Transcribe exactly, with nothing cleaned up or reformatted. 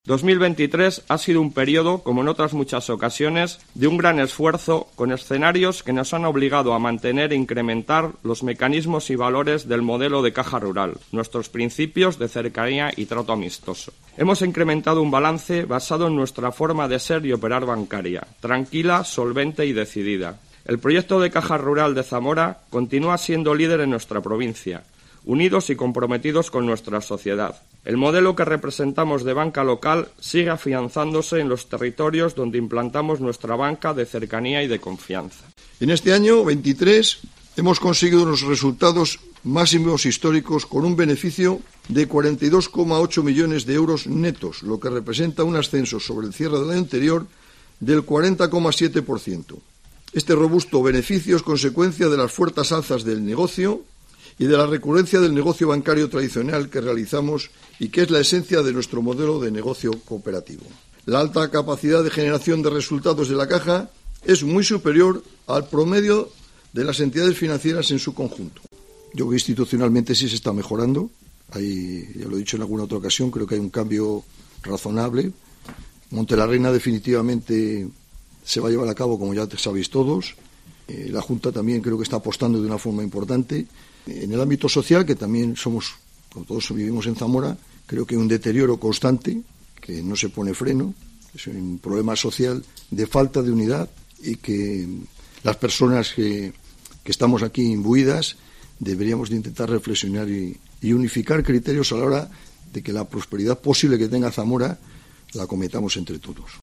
dos mil veintitrés ha sido un periodo, como en otras muchas ocasiones, de un gran esfuerzo, con escenarios que nos han obligado a mantener e incrementar los mecanismos y valores del modelo de caja rural, nuestros principios de cercanía y trato amistoso. Hemos incrementado un balance basado en nuestra forma de ser y operar bancaria, tranquila, solvente y decidida. El proyecto de Caja Rural de Zamora continúa siendo líder en nuestra provincia, unidos y comprometidos con nuestra sociedad. El modelo que representamos de banca local sigue afianzándose en los territorios donde implantamos nuestra banca de cercanía y de confianza. En este año veintitrés hemos conseguido unos resultados máximos históricos con un beneficio de cuarenta y dos coma ocho millones de euros netos, lo que representa un ascenso sobre el cierre del año anterior del cuarenta coma siete por ciento. Este robusto beneficio es consecuencia de las fuertes alzas del negocio y de la recurrencia del negocio bancario tradicional que realizamos y que es la esencia de nuestro modelo de negocio cooperativo. La alta capacidad de generación de resultados de la Caja es muy superior al promedio de las entidades financieras en su conjunto. Yo creo que institucionalmente sí se está mejorando. Hay, ya lo he dicho en alguna otra ocasión, creo que hay un cambio razonable. Montelarreina definitivamente se va a llevar a cabo, como ya sabéis todos. Eh, la Junta también creo que está apostando de una forma importante. En el ámbito social, que también somos, como todos vivimos en Zamora, creo que hay un deterioro constante, que no se pone freno, es un problema social de falta de unidad y que las personas que, que estamos aquí imbuidas deberíamos de intentar reflexionar y, y unificar criterios a la hora de que la prosperidad posible que tenga Zamora la cometamos entre todos.